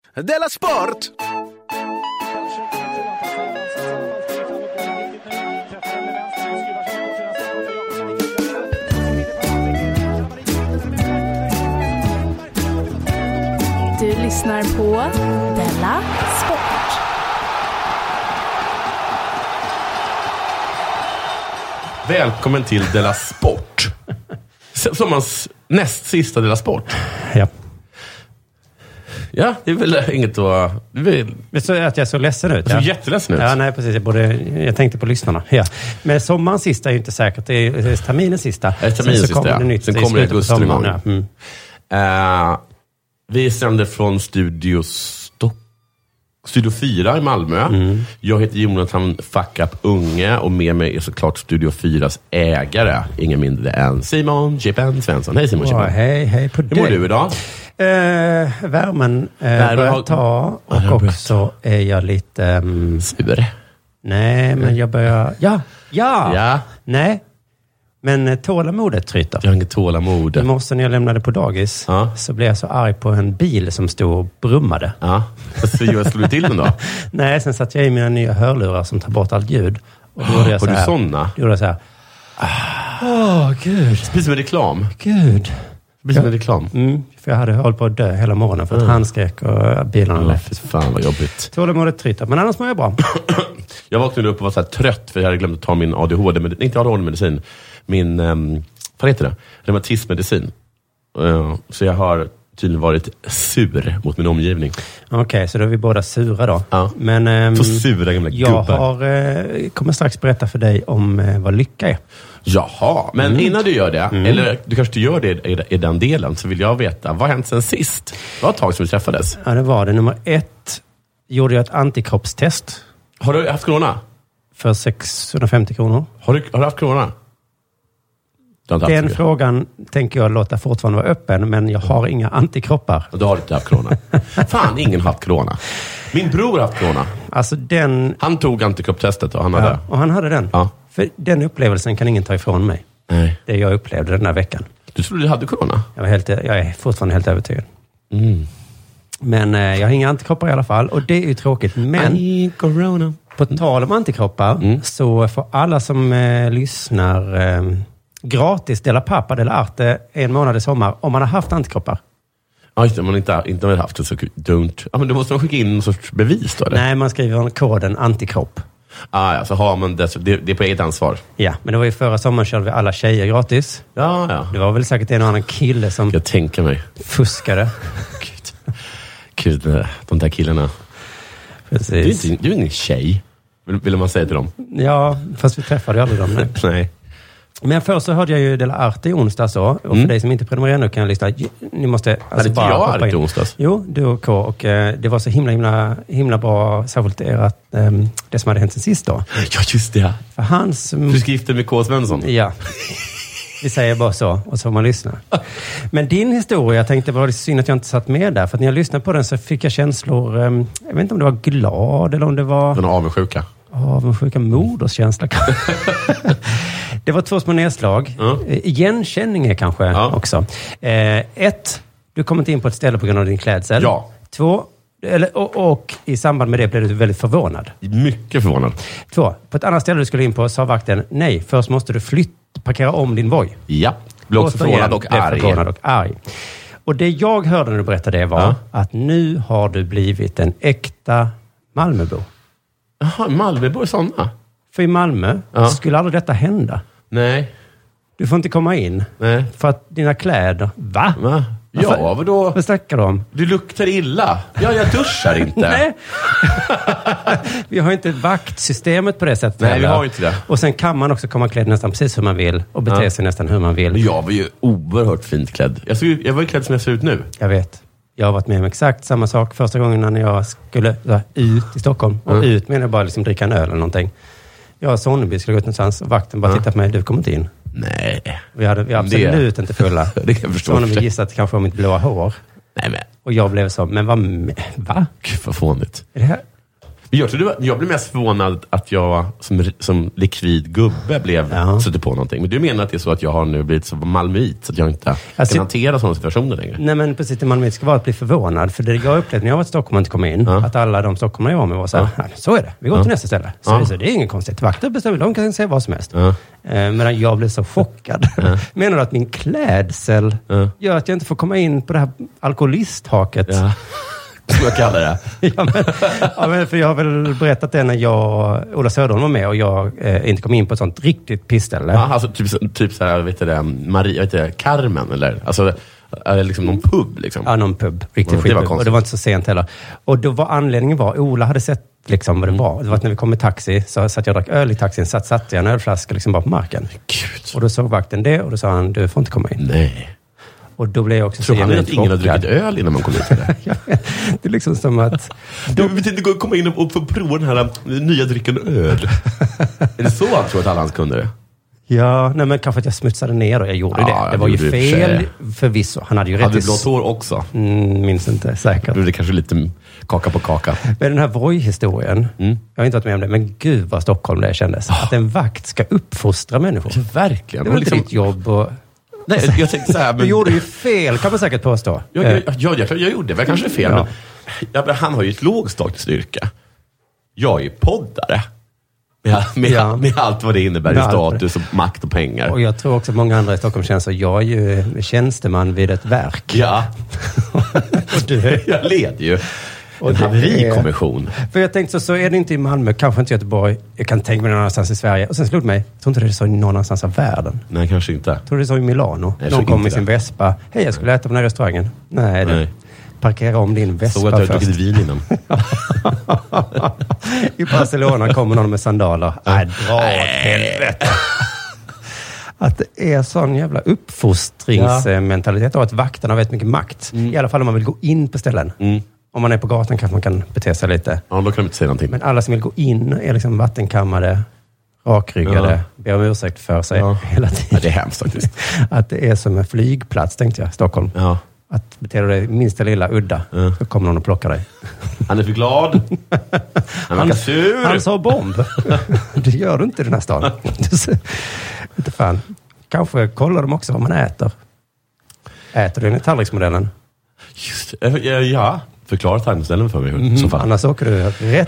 Della Sport! Du lyssnar på Della Sport. Välkommen till Della Sport. Sommarens näst sista Della Sport. Ja. Ja, det är väl inget att... Vet du att jag är så ledsen ut? Du ser jätteledsen ut. Ja, nej, precis. Jag tänkte på lyssnarna. Ja. Men sommarens sista är ju inte säkert. Det är terminens sista. Det är terminens sista, kommer det nytt. Sen kommer det augusti igång. Ja. Vi sänder från Studio 4 i Malmö. Jag heter Jonathan Fuck Up Unge och med mig är såklart Studio 4s ägare. Ingen mindre än Simon Chippen Svensson. Hej Simon Chippen. Hej på dig. Hur mår du idag? Värmen börjar ta och också är jag lite... Sur. Nej, men jag börjar... Ja. Nej. Men tålamodet tryter. Jag har inget tålamod. I morse när jag lämnade på dagis så blev jag så arg på en bil som stod och brummade. Ja. Vad slog du till den då? Nej, sen satt jag i mina nya hörlurar som tar bort allt ljud. Och då gjorde jag så här. Har du såna? Gjorde jag så här. Gud. Precis som en reklam. Gud. Precis som en reklam. För jag hade hållit på att dö hela morgonen för att han skrek och bilarna lät. Fan vad jobbigt. Tålamodet tryter, men annars mår jag bra. Jag vaknade upp och var så här trött för jag hade glömt att ta min ADHD-medicin. Inte ADHD-medicin. Min, vad heter det? Reumatismmedicin. Så jag har tydligen varit sur mot min omgivning. Okej, så då är vi båda sura då. Ja. Men så sura gamla gubbar. Jag kommer strax berätta för dig om vad lycka är. Jaha, men innan du gör det, eller du kanske gör det i den delen, så vill jag veta, vad har hänt sen sist? Det var ett tag som vi träffades. Ja, det var det. Nummer 1 gjorde jag ett antikroppstest. Har du haft corona? För 650 kronor. Har du haft corona? Den frågan tänker jag låta fortfarande vara öppen, men jag har inga antikroppar. Och då har du inte haft corona. Fan, ingen har haft corona. Min bror har haft corona. Alltså han tog antikroppstestet och han hade... och han hade den. Ja. För den upplevelsen kan ingen ta ifrån mig. Nej. Det jag upplevde den här veckan. Du trodde du hade corona? Jag är fortfarande helt övertygad. Men jag har inga antikroppar i alla fall. Och det är ju tråkigt. Men corona. På tal om antikroppar så får alla som lyssnar gratis dela pappa dela arte en månad i sommar om man har haft antikroppar. Ja, just det, man inte har haft det så don't. Ja, men då måste man skicka in en sorts bevis då, eller? Nej, man skriver koden antikropp. Ja, så har man det är på eget ansvar. Ja, men det var ju förra sommaren körde vi alla tjejer gratis. Ja. Det var väl säkert en och annan kille som... Jag tänker mig. Fuskade. Gud, de där killarna. Precis. Du är ingen tjej, vill man säga till dem. Ja, fast vi träffade ju aldrig dem. Nej. Men först så hörde jag ju Dela Arte i onsdag så. Och för dig som inte prenumererar nu kan jag lyssna. Ni måste alltså bara jag hoppa in. I onsdags? Jo, du och K. Och det var så himla bra. Särskilt det som hade hänt sen sist då. Ja, just det. För hans... Du skrifte med K. Svensson. Ja. Vi säger bara så. Och så får man lyssna. Men din historia, jag tänkte var det synd att jag inte satt med där. För att när jag lyssnade på den så fick jag känslor... jag vet inte om det var glad eller om det var... Den avundsjuka. Avundsjuka moderskänsla. Det var 2 små nedslag. Igenkänning är kanske också. 1, du kom inte in på ett ställe på grund av din klädsel. Ja. 2, och i samband med det blev du väldigt förvånad. Mycket förvånad. 2, på ett annat ställe du skulle in på sa vakten, nej, först måste du parkera om din Voi. Ja, blev också förvånad och arg. Och det jag hörde när du berättade det var att nu har du blivit en äkta Malmöbo. Jaha, Malmöbo är sådana. För i Malmö skulle aldrig detta hända. Nej. Du får inte komma in. Nej. För att dina kläder... Va? Ja, vadå? Vad snackar du om? Du luktar illa. Ja, jag duschar inte. Nej. Vi har inte vaktsystemet på det sättet. Nej, vi har inte det. Och sen kan man också komma klädd nästan precis hur man vill. Och bete sig nästan hur man vill. Men jag var ju oerhört fint klädd. Jag var ju klädd som jag ser ut nu. Jag vet. Jag har varit med om exakt samma sak första gången när jag skulle ut i Stockholm. Och ut menar jag bara liksom dricka en öl eller någonting. Jag och Sonneby skulle gå ut någonstans. Och vakten bara tittade på mig. Du kommer inte in. Nej. Vi är absolut inte fulla. Det kan jag förstå. Sonneby gissade kanske om mitt blåa hår. Nej, men. Och jag blev så, men va? Gud, vad fånigt. Är det här? Jag blev mest förvånad att jag som likvid gubbe suttit på någonting. Men du menar att det är så att jag har nu blivit så malmöit så att jag inte kan hantera sådana situationer längre? Nej, men precis, det malmöit ska vara att bli förvånad. För det jag upplevde när jag var i Stockholm och inte kom in, att alla de stockholmare jag var med var så här, så är det. Vi går till nästa ställe. Så det är inget konstigt. Vakter bestämmer, de kan säga vad som helst. Men jag blev så chockad. Menar du att min klädsel gör att jag inte får komma in på det här alkoholisthaket? Ja. Som jag kallar det. men för jag har väl berättat det när Ola Söderholm var med och jag inte kom in på ett sånt riktigt pissställe. Ja, alltså typ så här, vet du det, Maria, vet du, Carmen eller? Alltså, liksom någon pub liksom. Ja, någon pub. Riktigt skitpub. Och det var inte så sent heller. Och då var anledningen Ola hade sett liksom vad det var. Det var att när vi kom med taxi så satt jag och drack öl i taxin, satte jag en ölflaska liksom bara på marken. Gud. Och då såg vakten det och då sa han, du får inte komma in. Nej. Och då blev jag också så han att ingen har druckit öl innan man kom hit? Det är liksom som att... Du vill inte komma in och få prova den här nya drycken öl. Är det så han tror att alla hans kunder är? Ja, nej men kanske att jag smutsade ner och jag gjorde det. Det var ju fel förvisso. Han hade ju rätt. Hade du blått hår också? Minns inte, säkert. Du gjorde kanske lite kaka på kaka. Men den här Voi-historien, jag har inte varit med om det, men gud vad Stockholm det kändes. Att en vakt ska uppfostra människor. Ja, verkligen. Det var liksom ditt jobb och... Nej, jag tänkte så här, men... Du gjorde ju fel, kan man säkert påstå. Jag gjorde väl kanske fel. Ja. Men han har ju ett lågstatusstyrka. Jag är ju poddare. Med allt vad det innebär i status och makt och pengar. Och jag tror också många andra i Stockholm känner så. Jag är ju tjänsteman vid ett verk. Ja. Och du? Jag leder ju en haverikommission. För jag tänkte så är det inte i Malmö, kanske inte i Göteborg. Jag kan tänka mig någon annanstans i Sverige. Och sen slog mig, jag tror inte det är så någon annanstans av världen. Nej, kanske inte. Jag tror det är så i Milano. Någon kom med sin Vespa. Hej, jag skulle äta på den här restaurangen. Nej. Parkera om din Vespa först. Så att jag druckit vin innan. I Barcelona kommer någon med sandaler. Nej, dra åt helvete. Att det är sån jävla uppfostringsmentalitet och att vakterna har väldigt mycket makt. I alla fall om man vill gå in på ställen. Om man är på gatan kanske man kan bete sig lite. Ja, då kan man inte säga någonting. Men alla som vill gå in är liksom vattenkammare, rakryggade, ber om ursäkt för sig hela tiden. Ja, det är hemskt faktiskt. Att det är som en flygplats, tänkte jag, Stockholm. Ja. Att beter dig minsta lilla udda, så kommer någon och plockar dig. Han är för glad. Han verkar sur. Han sa bomb. Det gör du inte i den här stan. Inte fan. Kanske kollar de också vad man äter. Äter du enligt tallriksmodellen? Just ja. Förklara tallriksmodellen för mig. Så fall. Annars åker du rätt.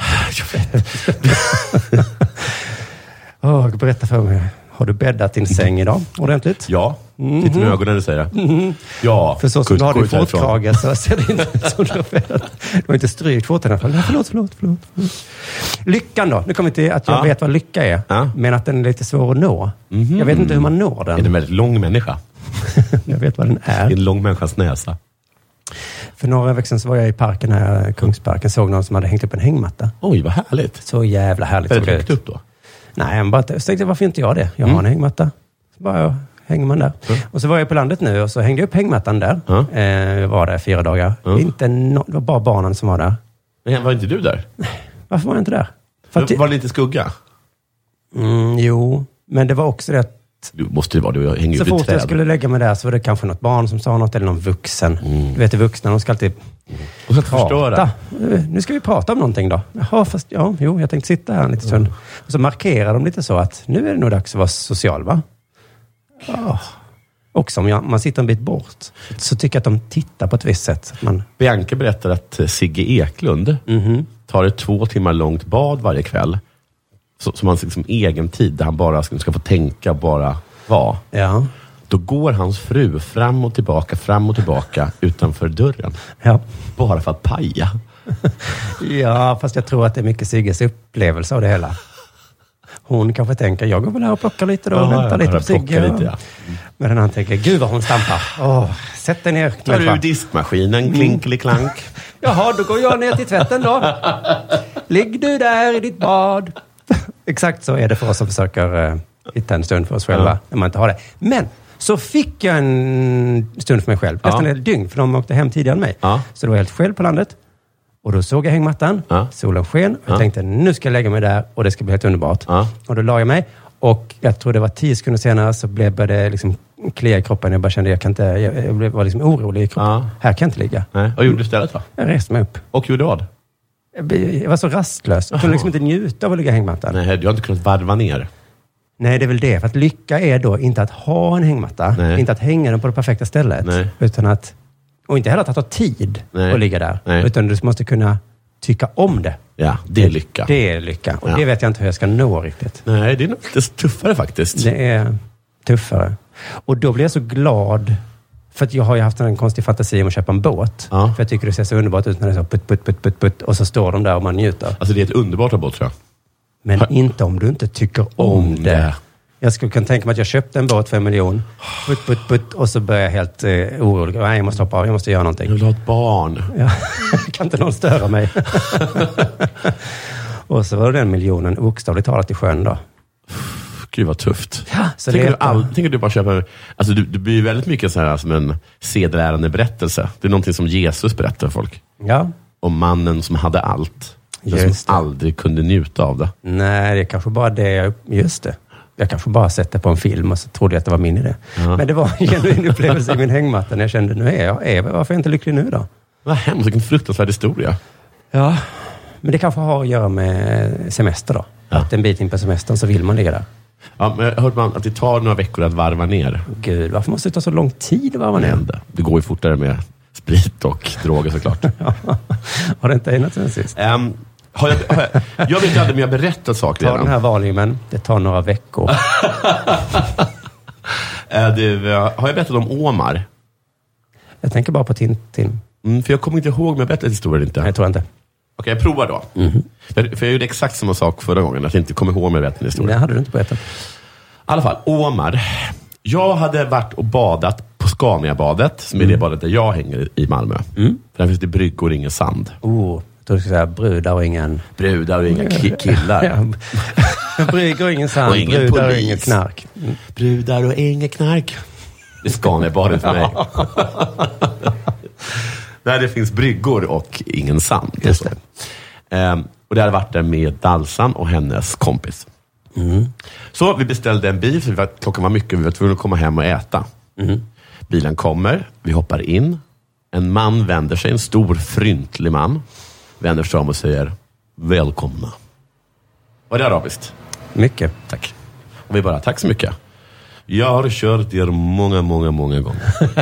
Berätta för mig. Har du bäddat din säng idag ordentligt? Ja, titta med ögonen när du säger det. Ja, för så som du har din fotkrage så ser det inte ut som du har bäddat. Du har inte strykt foten. Förlåt. Lyckan då? Nu kommer vi till att jag vet vad lycka är. Men att den är lite svår att nå. Jag vet inte hur man når den. Är det en väldigt lång människa? Jag vet vad den är. Det är en lång människas näsa. För några veckor sedan så var jag i parken här, Kungsparken, såg någon som hade hängt upp en hängmatta. Oj, vad härligt. Så jävla härligt. Är det högt upp då? Nej, jag tänkte, varför inte jag det? Jag har en hängmatta. Så bara hänger man där. Och så var jag på landet nu och så hängde jag upp hängmattan där. Jag var där 4 dagar. Det var bara barnen som var där. Men var inte du där? Varför var jag inte där? Var det lite skugga? Jo, men det var också det att du måste ju vara, du hänger så ju vid fort träd. Jag skulle lägga mig där så var det kanske något barn som sa något eller någon vuxen. Du vet, vuxna, de ska alltid prata. Nu ska vi prata om någonting då. Jaha, fast jag tänkte sitta här en liten stund. Och så markerar de lite så att nu är det nog dags att vara social, va? Också om man sitter en bit bort så tycker jag att de tittar på ett visst sätt. Bianca berättar att Sigge Eklund tar ett 2 timmar långt bad varje kväll. Som hans liksom egen tid där han bara ska få tänka, bara vara. Ja. Då går hans fru fram och tillbaka utanför dörren. Ja. Bara för att paja. Ja, fast jag tror att det är mycket Sigges upplevelse av det hela. Hon kanske tänker, jag går väl här och plockar lite då, väntar lite på Sigge. Men han tänker, gud vad hon stampar. Sätt dig ner. Tar du diskmaskinen, klinkelig-klank. Jaha, då går jag ner till tvätten då. Ligg du där i ditt bad. Exakt så är det för oss som försöker hitta en stund för oss själva när man inte har det. Men så fick jag en stund för mig själv. Nästan ett dygn, för de åkte hem tidigare än mig. Så det var helt själv på landet. Och då såg jag hängmattan, solen sken. Och jag tänkte, nu ska jag lägga mig där och det ska bli helt underbart. Och då la jag mig. Och jag tror det var 10 sekunder senare så började liksom klia i kroppen. Jag bara kände, jag var liksom orolig i kroppen. Här kan jag inte ligga. Nej. Vad gjorde du istället då? Jag reste mig upp. Och gjorde vad? Jag var så rastlös. Jag kunde liksom inte njuta av att ligga i hängmattan. Nej, du har inte kunnat varva ner. Nej, det är väl det. För att lycka är då inte att ha en hängmatta. Nej. Inte att hänga den på det perfekta stället. Nej. Utan att... Och inte heller att ta tid att ligga där. Nej. Utan du måste kunna tycka om det. Ja, det är lycka. Det är lycka. Och det vet jag inte hur jag ska nå riktigt. Nej, det är nog lite tuffare faktiskt. Det är tuffare. Och då blir jag så glad. För att jag har ju haft en konstig fantasi om att köpa en båt. Ja. För jag tycker det ser så underbart ut när det är så putt. Och så står de där och man njuter. Alltså det är ett underbart båt, tror jag. Men inte om du inte tycker om det. Jag skulle kunna tänka mig att jag köpte en båt för 1 miljon. Putt. Och så börjar jag helt orolig. Nej, jag måste hoppa av. Jag måste göra någonting. Jag vill ha ett barn. Ja. Kan inte någon störa mig? Och så var det 1 miljonen bokstavligt talat i sjön då. Gud vad tufft. Ja, så tänker du bara köpa... Alltså du blir ju väldigt mycket så här som en sedelärande berättelse. Det är någonting som Jesus berättar för folk. Ja. Om mannen som hade allt. Som aldrig kunde njuta av det. Nej, det är kanske bara det. Just det. Jag kanske bara sett det på en film och så trodde jag att det var min idé. Ja. Men det var en upplevelse i min hängmatta när jag kände, varför är jag inte lycklig nu då? Vad hemskt, vilken fruktansvärd historia. Ja, men det kanske har att göra med semester då. Ja. Att en bit in på semestern så vill man ligga där. Ja, men jag har hört att det tar några veckor att varva ner. Gud, varför måste det ta så lång tid att varva ner? Det går ju fortare med sprit och droger såklart. Har det inte ägnat sen sist? Jag vet aldrig om jag berättat saker redan. Ta den här Valiumen, det tar några veckor. Har jag berättat om Omar? Jag tänker bara på Tintin. För jag kommer inte ihåg om jag berättade historien inte. Nej, jag tror inte. Okej, jag provar då. För jag gjorde exakt samma sak förra gången. Att jag inte kommer ihåg om jag berättade en historia. Det hade du inte berättat. I alla fall, Omar. Jag hade varit och badat på Scaniabadet. Som är det badet där jag hänger i Malmö. För där finns det bryggor och ingen sand. Du ska säga brudar och ingen... Brudar och inga killar. Bryggor och ingen sand, och ingen brudar och ingen knark. Brudar och ingen knark. Det är Scaniabadet för mig. Där det finns bryggor och ingen sand. Just det. Och det hade varit där med Dalsan och hennes kompis. Så vi beställde en bil, för klockan var mycket. Vi var tvungna att komma hem och äta. Bilen kommer, vi hoppar in. En man vänder sig, en stor fryntlig man. Vänder sig om och säger välkomna. Var det arabiskt? Mycket. Tack. Och vi bara, tack så mycket. Jag har kört er många gånger.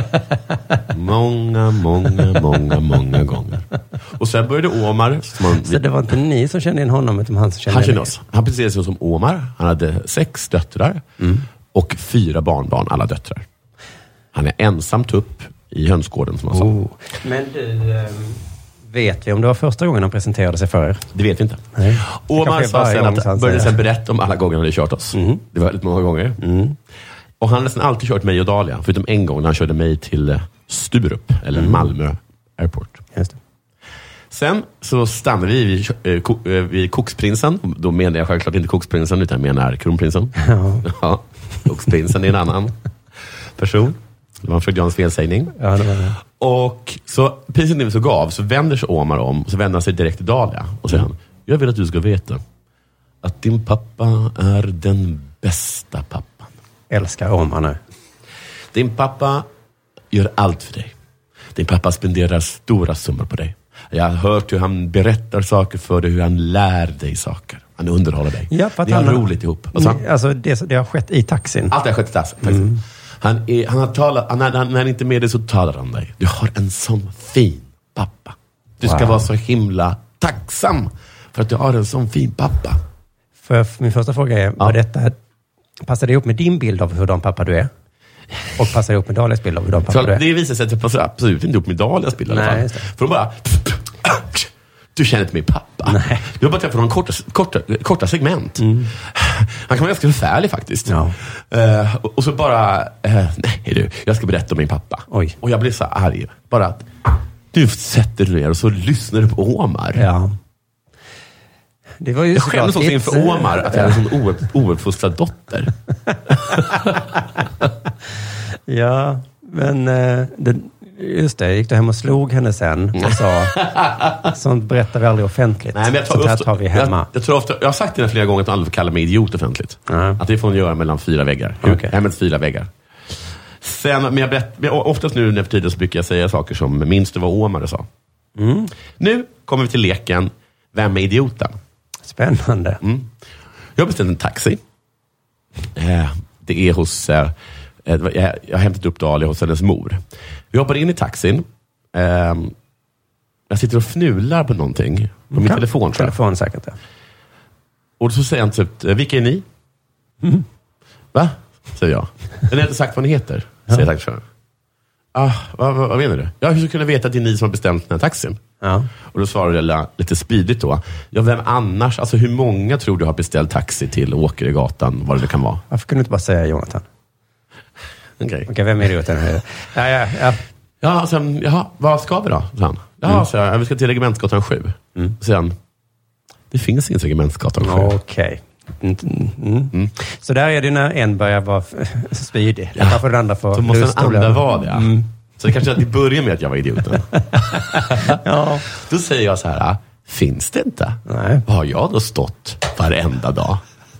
många gånger. Och sen började Omar... Så det var inte ni som kände in honom, utan han som kände oss. Han precis som Omar. Han hade 6 döttrar och 4 barnbarn, alla döttrar. Han är ensam tupp i hönsgården, som han sa. Men du... Vet vi om det var första gången han presenterade sig för er? Det vet vi inte. Nej. Omar sa sen att började sen berätta om alla gånger han hade kört oss. Det var väldigt många gånger. Och han har nästan alltid kört mig och Dalia. Förutom en gång när han körde mig till Sturup. Eller Malmö Airport. Just det. Sen så stannade vi vid Koksprinsen. Då menar jag självklart inte Koksprinsen, utan jag menar Kronprinsen. Ja. Koksprinsen är en annan person. Det var en freudiansk felsägning. Ja, det var det. Och så precis när vi så gav så vänder sig Omar om. Och så vänder han sig direkt till Dalia. Och säger han, jag vill att du ska veta att din pappa är den bästa pappan. Älskar Omar nu. Din pappa gör allt för dig. Din pappa spenderar stora summor på dig. Jag har hört hur han berättar saker för dig, hur han lär dig saker. Han underhåller dig. Ja, för att vi har roligt ihop. Alltså det har skett i taxin. Allt det har skett i taxin. Han är inte med dig så talar han dig. Du har en sån fin pappa. Du ska vara så himla tacksam för att du har en sån fin pappa. Min första fråga är, vad detta passar det ihop med din bild av hur de pappa du är? Och passar det ihop med Dalias bild av hur de pappa du är? Det visar sig att det passar absolut inte ihop med Dalias bild. Nej, för de bara... Du känner inte min pappa. Nej. Jag har bara träffat honom korta segment. Han kan vara ganska förfärlig faktiskt. Ja. Och så bara... nej du, jag ska berätta om min pappa. Oj. Och jag blir så arg. Bara att du sätter dig ner och så lyssnar du på Omar. Ja. Det var ju jag skämdes också inför Omar att jag är en sån ouppfostrad dotter. Ja, men just det, jag gick då hem och slog henne sen och sa, sånt berättar vi aldrig offentligt. Nej, men sånt här tar vi hemma. Jag har sagt det flera gånger att alla får kalla mig idiot offentligt. Att det får hon göra mellan 4 väggar. Hemmets 4 väggar. Sen, men oftast nu när för tiden så brukar jag säga saker som minst det var Omar sa. Nu kommer vi till leken. Vem är idioten? Spännande. Jag har beställt en taxi. Det är hos... jag har hämtat upp Dahlia hos hennes mor. Vi hoppar in i taxin. Jag sitter och fnular på någonting. På min telefon. Telefon säkert, ja. Och så säger han typ, vilka är ni? Va? Säger jag. Men jag har inte sagt vad ni heter. Säger taxichauffören. Vad menar du? Ja, hur ska jag kunna veta att det är ni som har bestämt den här taxin? Ja. Och då svarade jag lite spidigt då. Ja, vem annars? Alltså hur många tror du har beställt taxi till Åkeregatan? Vad det kan vara? Varför kunde du inte bara säga Jonathan? Okej, vem är idioten? Ja. Ja, sen, vad ska vi då? Sen. Ja, så jag, vi ska till Regementsgatan 7. Sen, det finns ingen Regementsgatan 7. Okej. Så där är det när en börjar vara spydig. Ja. För den andra får så måste den andra vara det. Så det kanske att det börjar med att jag var idioten. Ja. Då säger jag så här, finns det inte? Nej. Vad har jag då stått varenda dag?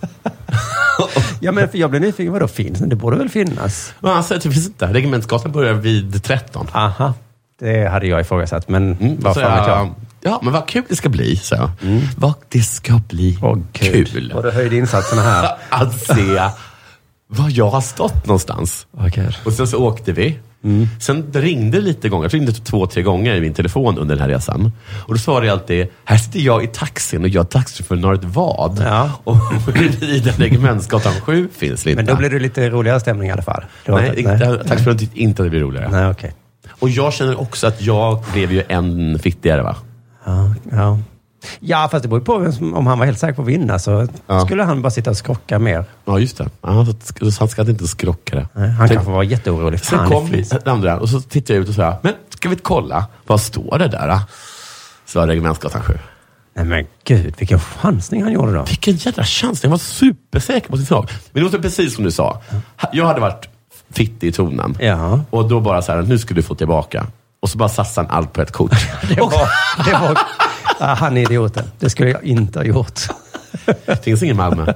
Ja, men för jag blir nyfiken, vad då finns det? Det borde väl finnas? Men han säger att det finns inte. Regementsgatan börjar vid 13. Aha, det hade jag ifrågasatt. Men vad fan vet jag? Ja, men vad kul det ska bli, så jag. Vad det ska bli kul. Och du höjde insatserna här. Att se var jag har stått någonstans. Okay. Och sen så åkte vi. Sen ringde lite gånger. Jag ringde 2-3 gånger i min telefon under den här resan. Och då svarade jag alltid, här sitter jag i taxin och jag taxichauffören har ett vad. Ja. Och i den Regementsgatan 7 finns lite. Men då blir det lite roligare stämning i alla fall. Nej, taxichauffören tyckte inte att det blir roligare. Nej, okej. Och jag känner också att jag blev ju en fittigare, va? Ja. Ja, fast det beror på om han var helt säker på att vinna så skulle han bara sitta och skrocka mer. Ja, just det. Han ska inte skrocka det. Nej, han kanske var jätteorolig. Sen kom den andra och så tittade jag ut och sa, men ska vi kolla? Vad står det där? Så var Regementsgatan 7. Nej men gud, vilken chansning han gjorde då. Vilken jädra chansning. Han var supersäker på sin sak. Men det var precis som du sa. Jag hade varit fittig i tonen. Ja. Och då bara så här, nu ska du få tillbaka. Och så bara satsade han allt på ett kort. det var han är idioten. Det skulle jag inte ha gjort. Det finns ingen Malmö.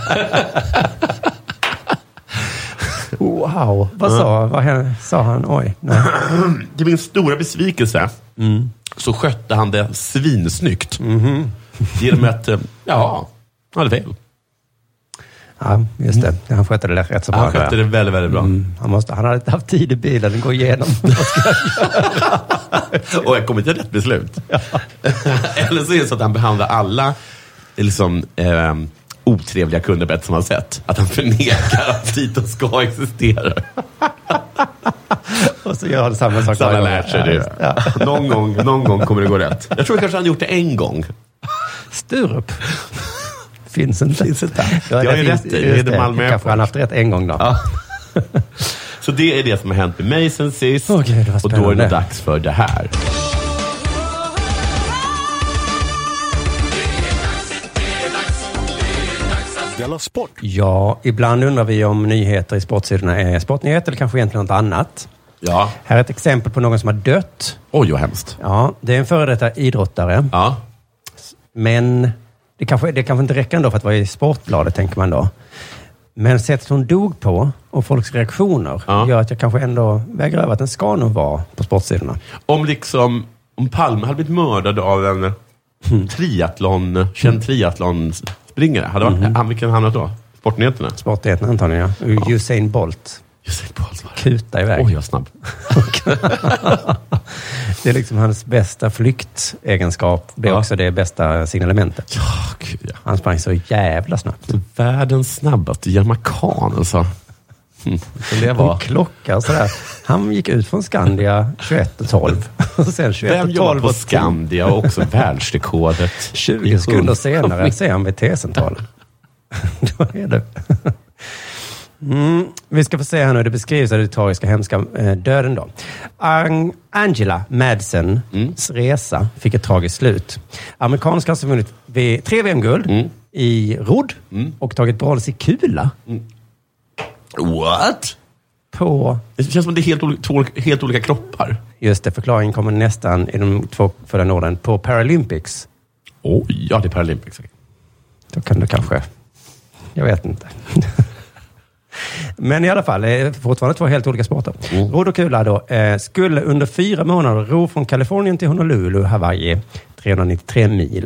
Wow. Vad sa han? Oj. Nej. Till min stora besvikelse så skötte han det svinsnyggt. Genom att, han hade fel. Ja, just det. Han skötte det rätt så bra. Han skötte det väldigt, väldigt bra. Han hade inte haft tid i bilen att gå igenom. Och jag kommer till rätt beslut. Ja. Eller så är det så att han behandlar alla liksom, otrevliga kunder på ett samma sätt. Att han förnekar att titeln ska existera. Och så gör han samma sak. Så han har lärt sig det. Ja. Någon gång kommer det gå rätt. Jag tror kanske han gjort det en gång. Sturup. Finns inte. Jag är rätt i det Malmö. Kanske han haft rätt en gång då. Ja. Så det är det som har hänt med mig sen sist. Okay, och då är det dags för det här. Sport. Ja, ibland undrar vi om nyheter i sportsidorna är sportnyheter eller kanske egentligen något annat. Ja. Här är ett exempel på någon som har dött. Oj, vad hemskt. Ja, det är en före detta idrottare. Ja. Men det kanske inte räcker ändå för att vara i Sportbladet, tänker man då. Men sättet hon dog på och folks reaktioner gör att jag kanske ändå väger över att den ska nog vara på sportsidorna. Om Palme hade blivit mördad av en känd triathlonspringare, hade varit, vilken hamnat då? Sportnyheterna? Sportnyheterna antagligen, ja. Usain Bolt. Kuta iväg. Oj, jag är snabb. Det är liksom hans bästa flyktegenskap. Det är också det bästa signalementet. Ja, gud, ja. Han sprang så jävla snabbt. Världens snabbaste jamaican, alltså. Det var en klocka sådär. Han gick ut från Skandia 21:12. Och sen 21:12. Vem jobbar på Skandia och också världsrekordet? 20 sekunder senare ser han vid T-centralen. Då är det. Vi ska få se här nu, det beskrivs av det tragiska hemska döden då. Angela Madsens resa fick ett tragiskt slut. Amerikanska har vunnit 3 VM-guld i rodd och tagit brons i kula. What? Det känns som att det är helt olika kroppar. Just det, förklaringen kommer nästan i de 2 förra Norden på Paralympics. Ja, det är Paralympics. Då kan du kanske... Jag vet inte. Men i alla fall, fortfarande 2 helt olika sporter. Rodd och kula då skulle under 4 månader ro från Kalifornien till Honolulu, Hawaii, 393 mil.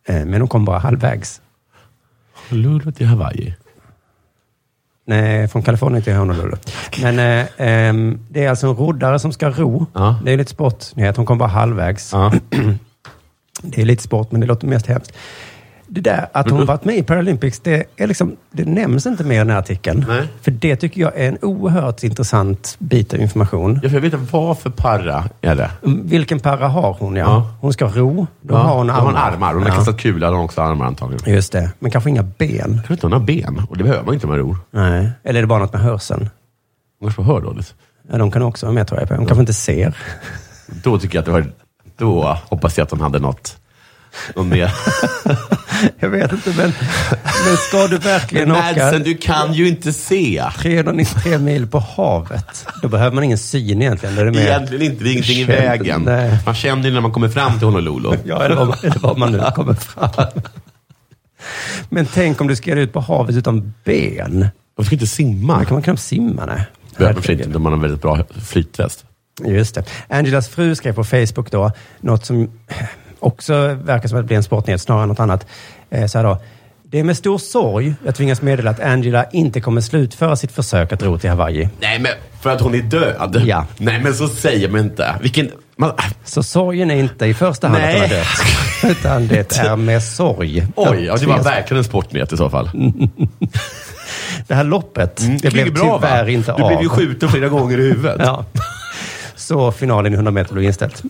Men de kom bara halvvägs. Honolulu till Hawaii. Nej, från Kalifornien till Honolulu. Men det är alltså en roddare som ska ro. Ja. Det är lite sportnyhet. Hon kom bara halvvägs. Ja. Det är lite sport, men det låter mest hemskt. Det där att hon varit med i Paralympics, det nämns inte mer i den här artikeln. Nej. För det tycker jag är en oerhört intressant bit av information. Jag vet inte vad för para är det. Vilken para har hon, Ja. Hon ska ro. Då har hon armar. Hon har kastat kula, hon har också armar antagligen. Just det. Men kanske inga ben. Jag tror inte hon har ben. Och det behöver man inte om man ror. Nej. Eller är det bara något med hörseln? Hon kanske hör dåligt. Ja, de kan också vara med, tror jag. De kanske inte ser. Då tycker jag att det var... Då hoppas jag att hon hade något mer. Jag vet inte, men ska du verkligen åka... Madsen, du kan ju inte se. 393 mil på havet. Då behöver man ingen syn egentligen. Då är det mer Egentligen inte, det är ingenting i vägen. Nej. Man känner ju när man kommer fram till Honolulu. Ja, eller var man nu kommer fram. Men tänk om du ska ut på havet utan ben. Man ska inte simma. Då kan man knappt simma, nej. Behöver inte om man har en väldigt bra flytväst. Just det. Angelas fru skrev på Facebook då något som också verkar som att det blir en sportnyhet snarare än något annat. Så här då. Det är med stor sorg jag tvingas meddela att Angela inte kommer slutföra sitt försök att ro till Hawaii. Nej, men för att hon är död? Ja. Nej, men så säger man inte. Så sorgen är inte i första hand att hon är död. Utan det är med sorg. Oj, ja, det var verkligen en sportnyhet i så fall. Det här loppet, det blev bra, tyvärr va? inte av. Du blev ju skjuten flera gånger i huvudet. Ja. Så finalen i 100 meter blev inställt.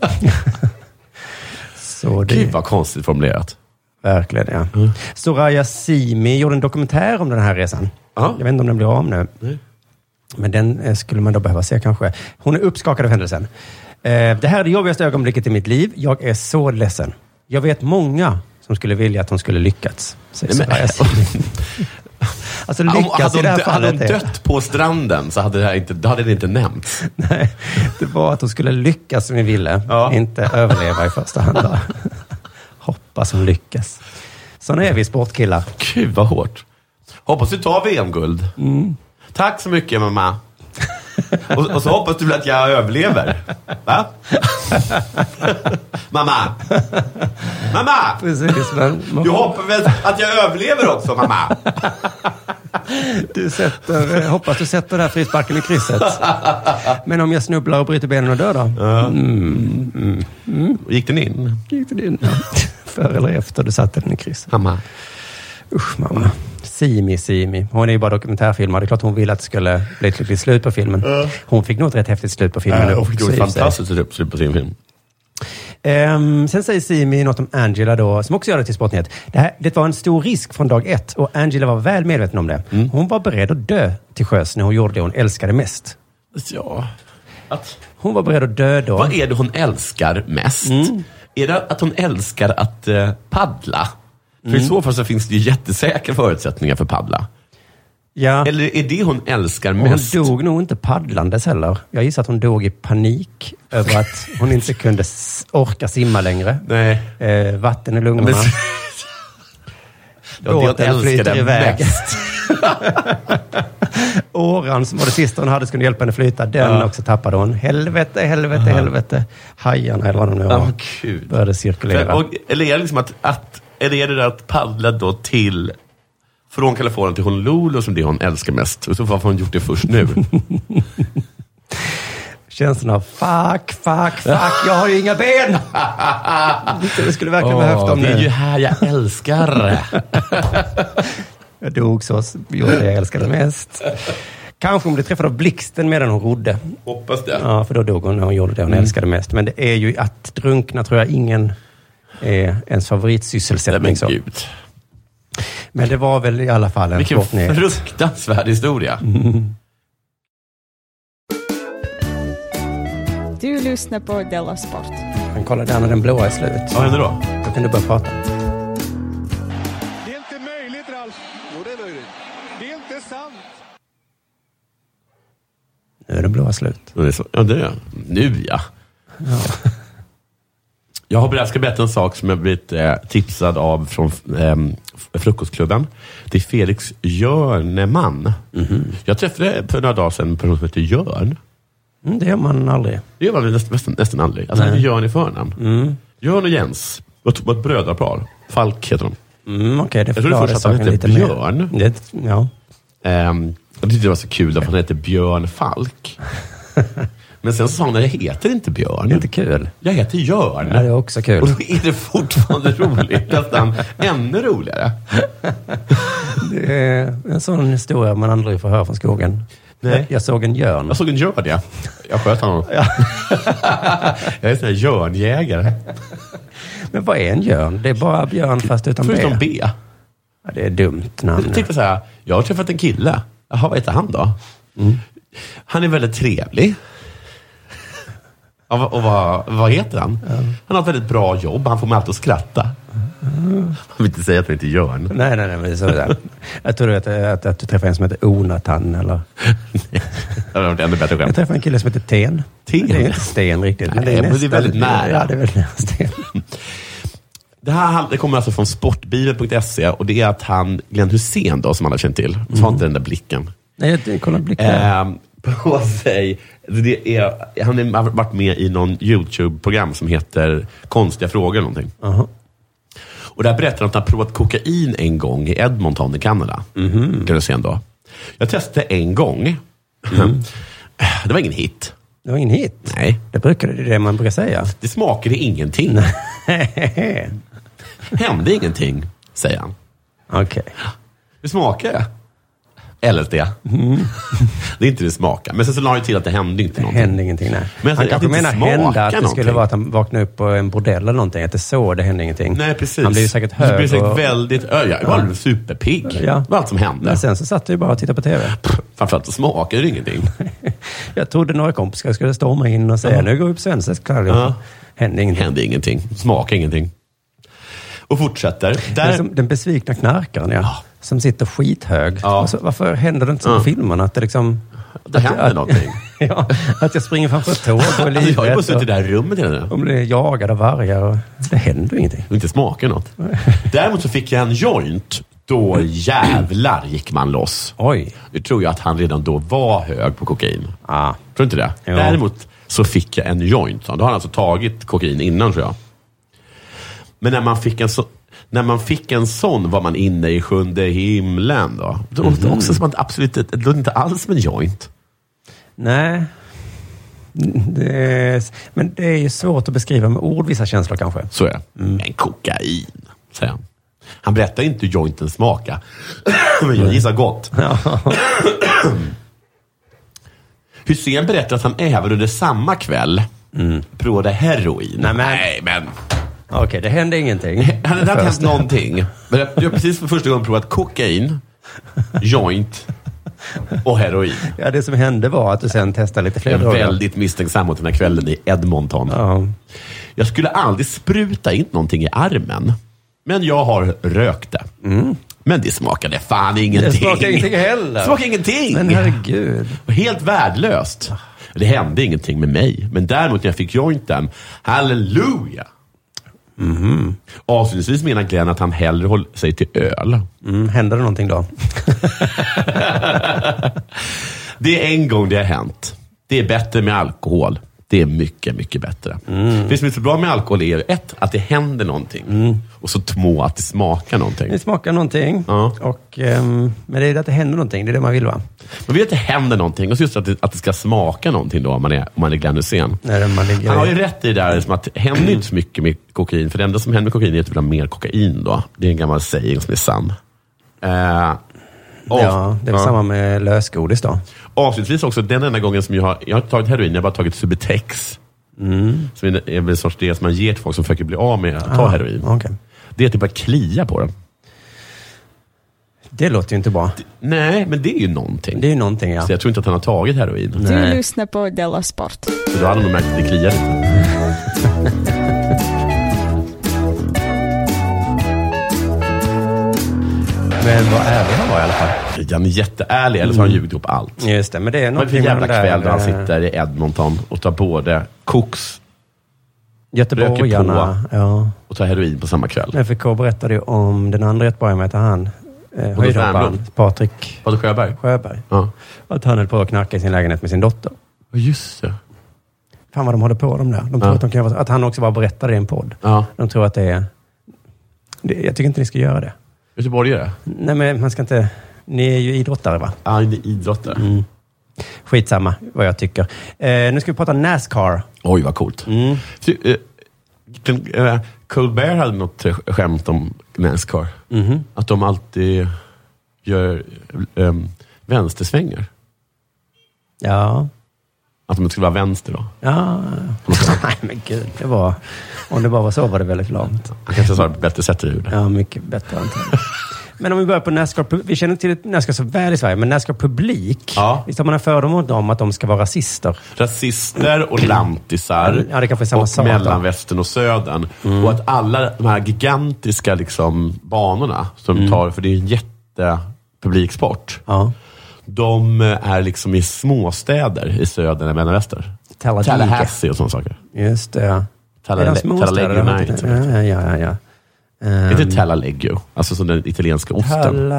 Så det... Gud vad konstigt formulerat. Verkligen, ja. Soraya Simi gjorde en dokumentär om den här resan. Ja. Jag vet inte om den blir av nu. Nej. Men den skulle man då behöva se kanske. Hon är uppskakad av händelsen. Det här är det jobbigaste ögonblicket i mitt liv. Jag är så ledsen. Jag vet många som skulle vilja att hon skulle lyckats. Säger Soraya Simi. Alltså lyckas i det här fallet. Hade hon dött på stranden så hade det inte nämnts. Nej, det var att hon skulle lyckas som vi ville. Ja. Inte överleva i första hand. Hoppas hon lyckas. Såna är vi sportkillar. Gud vad hårt. Hoppas du tar VM-guld. Tack så mycket, mamma. och så hoppas du väl att jag överlever. Va? Mamma. Precis, men Du hoppas väl att jag överlever också, mamma. Hoppas du sätter den här frisparken i krysset. Men om jag snubblar och bryter benen och dör då? Gick den in? Gick det in? Ja. För eller efter du satte den i krysset. Mamma. Usch, mamma. Simi. Hon är ju bara dokumentärfilmare. Det är klart hon ville att det skulle bli ett lyckligt slut på filmen. Hon fick nog ett rätt häftigt slut på filmen. Hon fick nog ett fantastiskt slut på sin film. Sen säger Simi något om Angela då, som också gör det till sportnyhet. Det var en stor risk från dag 1 och Angela var väl medveten om det. Hon var beredd att dö till sjöss när hon gjorde det hon älskade mest. Ja. Hon var beredd att dö då. Vad är det hon älskar mest? Är det att hon älskar att paddla? För i så fall så finns det ju jättesäkra förutsättningar för paddla. Ja. Eller är det hon älskar Och mest? hon dog nog inte paddlandes heller. Jag gissar att hon dog i panik över att hon inte kunde orka simma längre. Nej. Vatten i lungorna. Båten flyter iväg. Åran som var det sista hon hade skulle hjälpa henne flyta. Den också tappade hon. Helvete. Hajarna eller vad de nu var. Började cirkulera. Eller är det liksom eller är det där att paddla då till från Kalifornien till Honolulu som det hon älskar mest? Och så varför har hon gjort det först nu? Känslan av fuck, jag har ju inga ben. Det skulle verkligen behövt om det. Det är ju här jag älskar. Jag dog så gjorde det jag älskade mest. Kanske om det träffade av blixten medan hon rodde. Hoppas det. Ja, för då dog hon när hon gjorde det hon älskade mest. Men det är ju att drunkna tror jag ingen är ens favoritsysselsättning. Nej, men gud. Men det var väl i alla fall en vilken fruktansvärd historia. Du lyssnar på Della Sport. Men kolla där när den blåa är slut. Vad händer då? Då kan du börja prata. Det är inte möjligt, Ralf. Jo, det är möjligt. Det är inte sant. Nu är den blåa slut. Ja, det är nu, ja. Jag ska berätta en sak som jag blivit tipsad av från frukostklubben. Det är Felix Jörneman. Jag träffade för några dagar sedan en person som heter Jörn. Det gör man aldrig. Det gör man nästan aldrig. Alltså han heter Jörn i förnamn. Jörn och Jens. var ett brödrapar. Falk heter de. Okej, det Jag trodde först att han hette Björn. Ja. Jag tyckte det var så kul att han hette Björn Falk. Men sen sa han, jag heter inte Björn. Det är inte kul. Jag heter Jörn. Ja, det är också kul. Och då är det fortfarande roligt. Nästan ännu roligare. Det är en sån historia man aldrig får höra från skogen. Nej. Jag såg en Jörn. Jag såg en Jörn, ja. Jag sköt honom. Ja. Jag är en sån här Jörnjägare. Men vad är en Jörn? Det är bara björn fast utan B. Förutom B. Ja, det är dumt namn. Jag tänkte så här, jag har träffat en kille. Jaha, vad heter han då? Han är väldigt trevlig. Och vad heter han? Han har ett väldigt bra jobb. Han får mig alltid att skratta. Han vill inte säga att han inte gör. Nej, men så är det. Jag tror att du träffar en som heter Onatan eller... Det har varit ännu bättre Jag skämt. träffar en kille som heter Ten. Ten? Det är inte sten riktigt. Nej, men men det är väldigt nära. Ja, det är väldigt nära sten. Det kommer alltså från sportbilen.se och det är att Glenn Hussein då, som alla känner till, så har inte den där blicken. Nej, jag kollar blicken. På sig. Han har varit med i någon YouTube-program som heter Konstiga frågor eller någonting. Och där berättar han att han provat kokain en gång i Edmonton i Kanada. Kan du se ändå. Jag testade en gång. Det var ingen hit. Det var ingen hit? Nej. Det är det man brukar säga. Det smakade ingenting. Hände ingenting, säger han. Okej. Det smakade LSD. Det är inte det smakar. Men sen så la han till att det hände inte någonting. Det hände ingenting, nej. Men han kanske menar hända att det någonting. skulle vara att han vaknade upp på en bordell eller någonting. Att det så, det hände ingenting. Nej, precis. Han blev ju säkert hög. Han blev säkert väldigt... Jag var superpigg. Ja. Det var allt som hände. Men sen så satt du ju bara och tittade på TV. Framförallt så smakade det ingenting. Jag trodde några kompisar skulle storma in och säga nu går vi på svensk. Hände ingenting. Hände ingenting. Smakade ingenting. Och fortsätter. Den besvikna knarkaren, ja. Som sitter skithög. Ja. Alltså, varför händer det inte som på filmerna? Att det liksom... Det händer någonting. Ja, att jag springer framför ett tåg och är Jag har ju bara suttit i livrädd. det här rummet hela tiden. Och blir jagad av vargar. Och det händer ingenting. Och inte smakar något. Däremot så fick jag en joint. Då jävlar gick man loss. Oj. Jag tror ju att han redan då var hög på kokain. Ah. Tror du inte det? Jo. Däremot så fick jag en joint. Då har han alltså tagit kokain innan, tror jag. Men när man fick en sån var man inne i 7:e himlen då. Det låter också som att det låter inte alls som en joint. Nej. Men det är ju svårt att beskriva med ord vissa känslor kanske. Så är det. Men kokain, säger han. Han berättar inte hur jointen smakar. Men jag gissar gott. Hussein berättar att han även under samma kväll provade heroin. Nej, men... Okej, det hände ingenting. Han hade inte hänt någonting. Men jag har precis för första gången provat kokain, joint och heroin. Ja, det som hände var att du sen testade lite fler Jag är droger. väldigt misstänksam mot den här kvällen i Edmonton. Ja. Jag skulle aldrig spruta in någonting i armen. Men jag har rökt det. Men det smakade fan ingenting. Det smakade ingenting heller. Det smakade ingenting. Men herregud. Helt värdelöst. Det hände ingenting med mig. Men däremot när jag fick jointen, halleluja. Avslutningsvis menar Glenn att han hellre håller sig till öl. Händer det någonting då? Det är en gång det har hänt. Det är bättre med alkohol. Det är mycket, mycket bättre. Det som är så bra med alkohol är ett, att det händer någonting. Och så två, att det smakar någonting. Det smakar någonting. Ja. Och, men det är att det händer någonting. Det är det man vill, va? Man vill att det händer någonting. Och så just att det ska smaka någonting då, om man är Glenn Hussein. Han har ju rätt i det där, som att det händer inte så mycket med kokain. För det enda som händer med kokain är att det blir mer kokain då. Det är en gammal saying som är sann. Ja, det är samma med lösgodis då. Avslutningsvis också, den enda gången som jag har tagit heroin, jag har bara tagit Subutex. Som är väl en sorts det som man ger till folk som försöker bli av med att ta heroin. Okay. Det är att det bara klia på den. Det låter ju inte bra. Nej, men det är ju någonting. Det är ju någonting, ja. Så jag tror inte att han har tagit heroin. Du lyssnar på Della Sport. Så då hade han nog märkt att det kliar lite. Men vad ärlig han var i alla fall. Han är jätteärlig, eller så har han ljugit ihop allt. Just det, men det är Vad är det för någonting jävla med den kväll där han där sitter i Edmonton och tar både koks göteborgarna. Ja. och tar heroin på samma kväll. FK berättade ju om den andra göteborgaren, med han höjdhopparen Patrik Sjöberg. Sjöberg. Ja. Att han höll på att knacka i sin lägenhet med sin dotter. Just det. Fan vad de håller på de där. De tror att, de kan, att han också bara berättar det i en podd. Ja. De tror att det är... jag tycker inte ni ska göra det. Göteborgare? Nej, men man ska inte... Ni är ju idrottare, va? Ja, ni är idrottare. Skitsamma vad jag tycker. Nu ska vi prata NASCAR. Oj, vad coolt. Colbert hade något skämt om NASCAR. Att de alltid gör vänstersvängar. Ja. Att de inte skulle vara vänster då. Ja. Nej, men gud. Om det bara var så var det väldigt långt. Han kanske sa bättre sätt ur det. Ja, mycket bättre antagligen. Men om vi börjar på NASCAR, vi känner till NASCAR så väl i Sverige, men NASCAR publik, visst har man en fördom mot dem att de ska vara rasister? Rasister och lantisar det kanske är samma och sak, mellanvästern och södern. Och att alla de här gigantiska liksom, banorna som tar, för det är en jättepubliksport. Ja. De är liksom i småstäder i södern och mellanväster. Tallahassee och sådana saker. Just det. Tallahassee United. Ja. Inte Tallahassee, alltså som den italienska osten.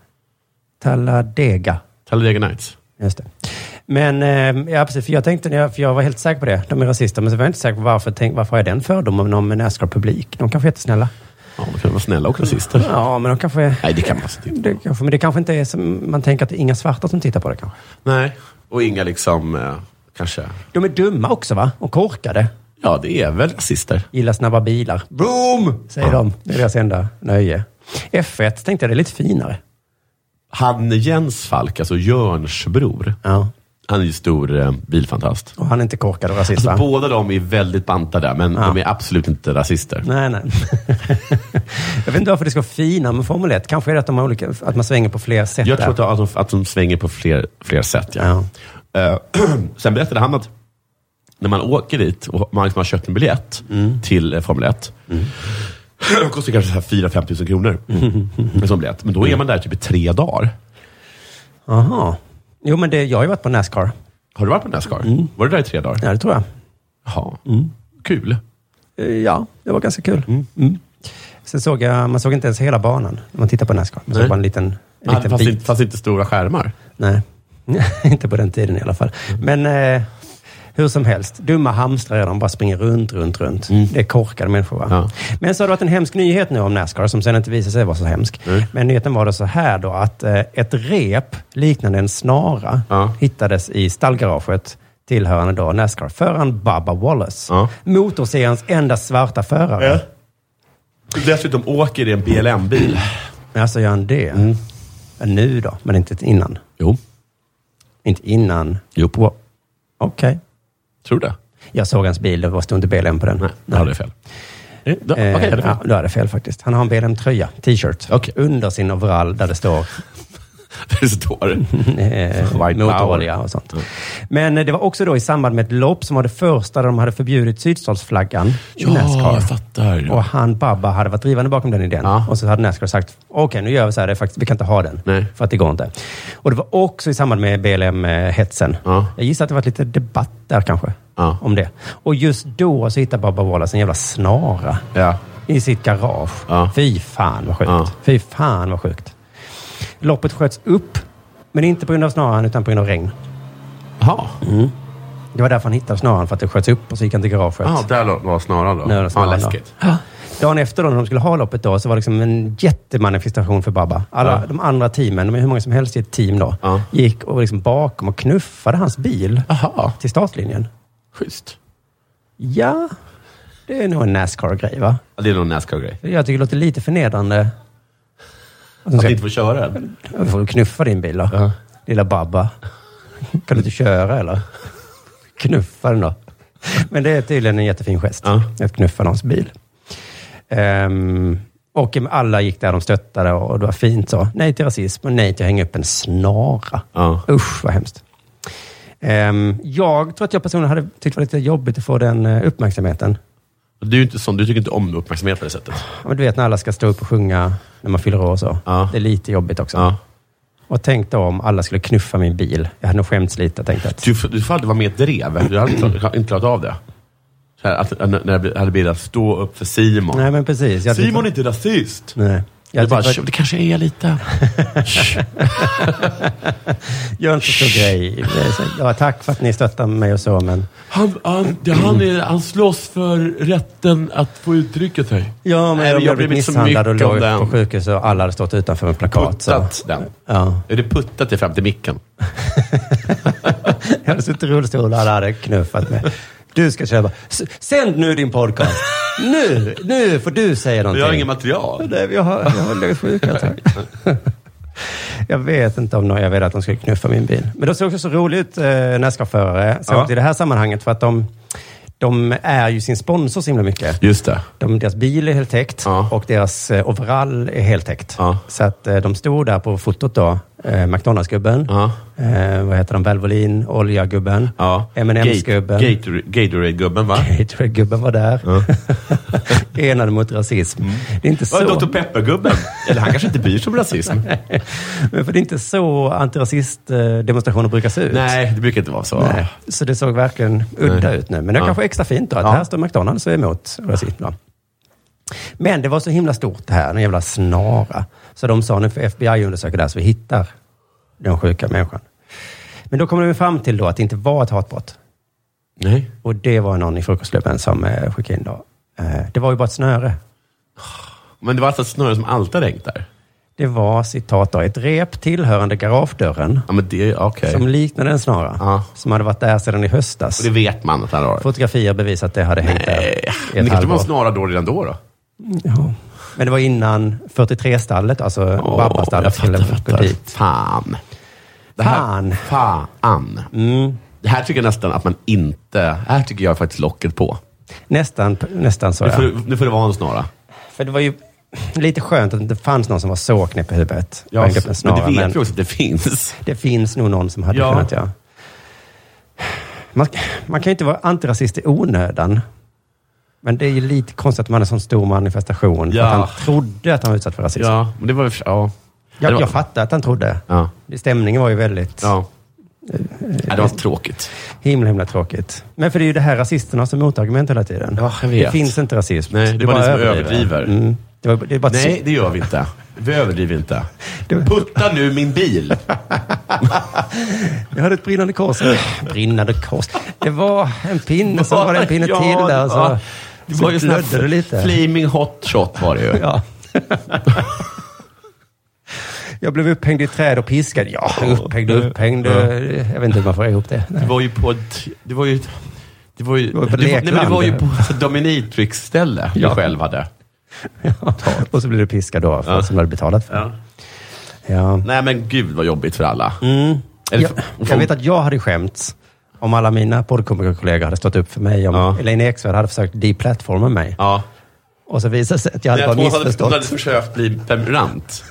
Talladega. Talladega Nights. Just det. Men ja, precis, för jag tänkte, för jag var helt säker på det. De är rasister, men så var jag inte säker på varför är den fördomen om NASCAR-publik? De kanske är jättesnälla. Ja, de kan vara snälla och rasister. Ja, men de kanske är... Nej, det kan man inte. Men det kanske inte är som man tänker att det är inga svarta som tittar på det kanske. Nej, och inga liksom, kanske... De är dumma också, va? Och korkade. Ja, det är väl rasister. Gillar snabba bilar. Boom! Säger de. Det är deras enda nöje. F1 tänkte jag, det är lite finare. Han Jens Falk, alltså Jörns bror. Ja. Han är ju stor bilfantast. Och han är inte korkad och rasist, alltså, båda de är väldigt bantade, men de är absolut inte rasister. Nej. Jag vet inte varför det ska vara fina med Formel 1. Kanske är det att de har olika, att man svänger på fler sätt. Jag tror att de svänger på fler sätt, ja. Sen berättade han att när man åker dit och man har köpt en biljett till Formel 1, det kostar kanske 4-5 000 kronor med sån biljett. Men då är man där typ i 3 dagar. Aha. Jo, men jag har ju varit på NASCAR. Har du varit på NASCAR? Var du där i 3 dagar? Ja, det tror jag. Jaha. Kul. Ja, det var ganska kul. Sen man såg inte ens hela banan när man tittar på NASCAR. Man såg bara en liten bit. Fast inte stora skärmar? Nej, inte på den tiden i alla fall. Men hur som helst, dumma hamstrar, de bara springer runt. Det är korkade människor, va? Ja. Men så har det varit en hemsk nyhet nu om NASCAR som sen inte visade sig vara så hemsk. Men nyheten var det så här då, att ett rep liknande en snara hittades i stallgaraget tillhörande då NASCAR. Föraren Bubba Wallace. Motorseriens enda svarta förare. Dessutom åker det en BLM-bil. Alltså gör han det? Nu då, men inte innan. Jo. Inte innan? Jo. Okej. Tror du det? Jag såg hans bil, det var stod inte BLM på den. Nej, då hade jag fel. Ja, då hade jag fel faktiskt. Han har en BLM-tröja, t-shirt, under sin overall där det står det står motorolja och sånt. Men det var också då i samband med ett lopp som var det första där de hade förbjudit sydstatsflaggan i NASCAR. Jag fattar. Ja. Och Bubba hade varit drivande bakom den idén. Och så hade NASCAR sagt, okej, nu gör vi så här, vi kan inte ha den. Nej. För att det går inte. Och det var också i samband med BLM-hetsen. Jag gissar att det var lite debatt där kanske. Om det. Och just då så hittade Bubba Wallace en jävla snara i sitt garage. Fy fan vad sjukt. Fy fan vad sjukt. Loppet sköts upp, men inte på grund av snaran utan på grund av regn. Jaha. Det var därför han hittade snaran, för att det sköts upp och så gick han till garaget. Ja, där var snaran då. Läskigt. Dagen efter då, när de skulle ha loppet då, så var det liksom en jättemanifestation för Bubba. Alla de andra teamen, de är hur många som helst i ett team då, gick och liksom bakom och knuffade hans bil till startlinjen. Schysst. Ja, det är nog en NASCAR-grej, va? Ja, det är nog en NASCAR-grej. Jag tycker det låter lite förnedrande. Att inte få köra den? Du får knuffa din bil då. Lilla Bubba. Kan du inte köra eller? Knuffa den då. Men det är tydligen en jättefin gest. Att knuffa någons bil. Och alla gick där, de stöttade och det var fint så. Nej till rasism och nej till att hänga upp en snara. Usch, vad hemskt. Jag tror att jag personligen hade tyckt det var lite jobbigt att få den uppmärksamheten. Du är inte sån, du tycker inte om uppmärksamhet på det sättet. Men du vet när alla ska stå upp och sjunga när man fyller år och så. Det är lite jobbigt också. Och tänk då om alla skulle knuffa min bil. Jag hade nog skämts lite, tänkte att... Du får aldrig vara med ett drev. Du hade inte klarat av det. Så här, att, när det hade blivit att stå upp för Simon. Nej, men precis. Simon är inte rasist. Nej. Det kanske är lite. Gör inte så grej. Ja, tack för att ni stöttar mig och så, men... Han slåss för rätten att få uttrycka sig. Ja, men jag blev misshandlad och låg på sjukhus och alla hade stått utanför med plakat. Puttat den. Ja. Är det puttat det fram till micken? Jag hade suttit i rullstol och alla hade knuffat mig. Du ska köpa. Sänd nu din podcast. Nu får du säga någonting. Jag har inget material. Jag har legat sjuk. Jag vet inte om jag vet att de skulle knuffa min bil. Men det såg också så roligt NASCAR-förare. Så i det här sammanhanget för att de är ju sin sponsor så himla mycket. Just det. Deras bil är helt täckt och deras overall är helt täckt. Så att de stod där på fotot då. McDonalds-gubben. Vad heter de? Valvoline, Olja-gubben. M&M's-gubben. Gatorade-gubben, va? Gatorade-gubben var där. Enade mot rasism. Det är inte så... Dr. Pepper-gubben. Eller han kanske inte bryr sig om rasism. Men för det är inte så antirasist-demonstrationer brukar se ut. Nej, det brukar inte vara så. Nej. Så det såg verkligen udda ut nu. Men det är kanske extra fint då. Att här står McDonalds och är emot rasism då. Men det var så himla stort det här, en jävla snara. Så de sa nu för FBI undersöker där så vi hittar den sjuka människan. Men då kommer de fram till då att det inte var ett hatbrott. Nej. Och det var någon i frukostklubben som skickade in då. Det var ju bara ett snöre. Men det var alltså ett snöre som alltid hängt där? Det var, citat då, ett rep tillhörande garagedörren. Ja, men det, okay. Som liknade en snara. Som hade varit där sedan i höstas. Och det vet man att han har. Fotografier bevisar att det hade hängt där. Det kanske var en snara då redan då? Ja. Men det var innan 43-stallet, alltså Babba-stallet skulle gå dit. Fan. Fan. Det här tycker jag nästan att man inte... Här tycker jag faktiskt locket på. Nästan så, Nu får det vara en snara. För det var ju lite skönt att det inte fanns någon som var så knäpp i huvudet. Ja, men det vet vi också att det finns. Det finns nog någon som hade kunnat, Man kan ju inte vara antirasist i onödan. Men det är ju lite konstigt att man hade en sån stor manifestation. För att han trodde att han var utsatt för rasism. Ja, men det var... Jag fattar att han trodde. Ja. Stämningen var ju väldigt... Ja. Det var tråkigt. Himla tråkigt. Men för det är ju det här rasisterna som motargument hela tiden. Ja, jag vet. Det finns inte rasism. Nej, det är bara det som överdriver. Nej, det gör vi inte. Vi överdriver inte. Putta nu min bil. Jag hade ett brinnande kors. Det var en pinne som var en pinne till där. Så, det var ju blödde lite. Flaming hot shot var det ju. Ja. Jag blev upphängd i träd och piskad. Ja, upphängd. Jag vet inte hur man får ihop det. Nej. Det var ju på ett Dominatrix-ställe du själv hade. Ja. Och så blev du piskad då för som du hade betalat för. Ja. Nej, men gud vad jobbigt för alla. Jag vet att jag hade skämts om alla mina poddkomikerkollegor hade stått upp för mig. Om Elaine Eksvärd hade försökt deplattforma mig. Ja. Och så visade sig att jag hade bara missförstått. Hon hade försökt bli permanent.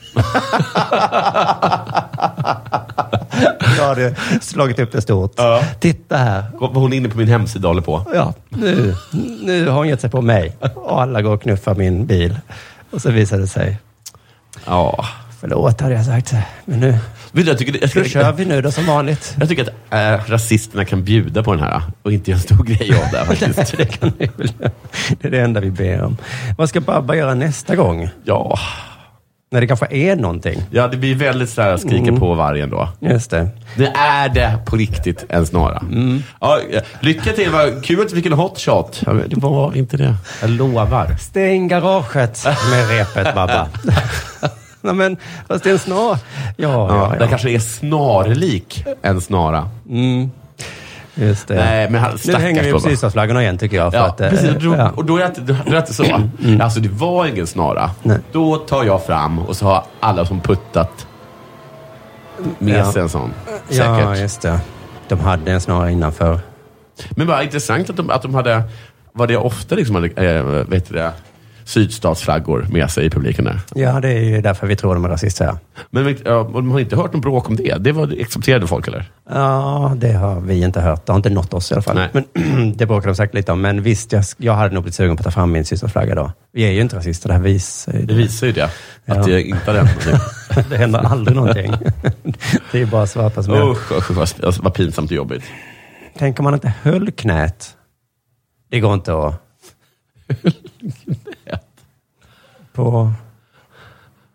Jag hade slagit upp det stort. Titta här. Var hon inne på min hemsida håller på? Ja, nu har hon gett sig på mig. Och alla går och knuffar min bil. Och så visade det sig. Ja. Förlåt hade jag sagt. Men nu kör vi nu då som vanligt. Jag tycker att rasisterna kan bjuda på den här och inte göra en stor grej av det faktiskt. Det är det enda vi ber om. Vad ska Babba göra nästa gång? Ja. När det kanske är någonting. Ja, det blir väldigt så här skrika på vargen då. Just det. Det är det på riktigt en snara. Ja, lycka till, vad kul att vi fick en hot shot. Det var inte det. Jag lovar. Stäng garaget med repet, Babba. Nej, men fast det är en snar. Ja. Det kanske är snarlik en snara. Just det. Nej, men nu hänger vi upp Sydstatsflaggorna igen tycker jag. För precis. Och då är det inte så. Alltså det var ingen snara. Nej. Då tar jag fram och så har alla som puttat med sig en sån. Säkert. Ja, just det. De hade en snara innanför. Men bara intressant att de hade, var det ofta liksom hade, sydstatsflaggor med sig i publiken där. Ja, det är ju därför vi tror de är rasister. Men de har inte hört någon bråk om det? Det var accepterade folk, eller? Ja, det har vi inte hört. Det har inte nått oss i alla fall. Nej. Men det bråkar de säkert lite om. Men visst, jag hade nog blivit sugen på att ta fram min sydstatsflagga då. Vi är ju inte rasister, det här visar ju det. Det visar ju det. Att det inte är det. Det händer aldrig någonting. Det är bara svarta som usch, vad pinsamt och jobbigt. Tänk om man inte höll knät. Det går inte att...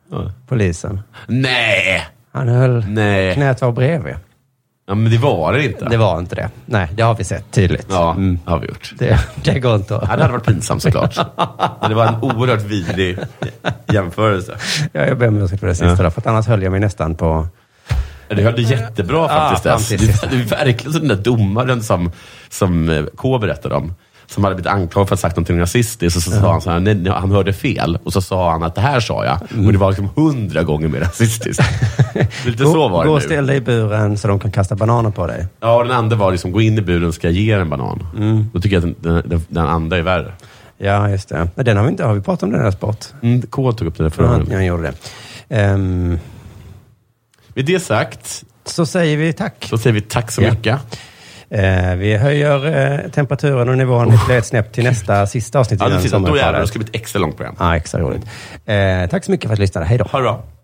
polisen. Nej! Han höll Nej. knät var bredvid. Ja, men det var det inte. Det var inte det. Nej, det har vi sett tydligt. Ja, det har vi gjort. Det går inte att... Ja, det hade varit pinsamt såklart. Men det var en oerhört vidrig jämförelse. Ja, jag ber mig ursäkt för det sista då, för att annars höll jag mig nästan på... Det hörde jättebra faktiskt. Det är verkligen så den där domaren som K berättade om. Som hade blivit anklagad för att ha sagt någonting rasistiskt. Och så sa han så här, nej, han hörde fel. Och så sa han att det här sa jag. Och det var liksom 100 gånger mer rasistiskt. Lite så var det gå nu. och ställ dig i buren så de kan kasta bananer på dig. Ja, den andra var liksom, gå in i buren och ska jag ge en banan. Då tycker jag att den andra är värre. Ja, just det. Men den har vi pratat om den här sport. K tog upp det förra gången. Jag gjorde det. Med det sagt. Så säger vi tack. Så säger vi tack så mycket. Vi höjer temperaturen och nivån ytterligare ett snäpp till nästa sista avsnitt. Ja, då är det ska bli ett extra långt program. Ja, extra roligt. Tack så mycket för att du lyssnade. Hej då. Ha det bra.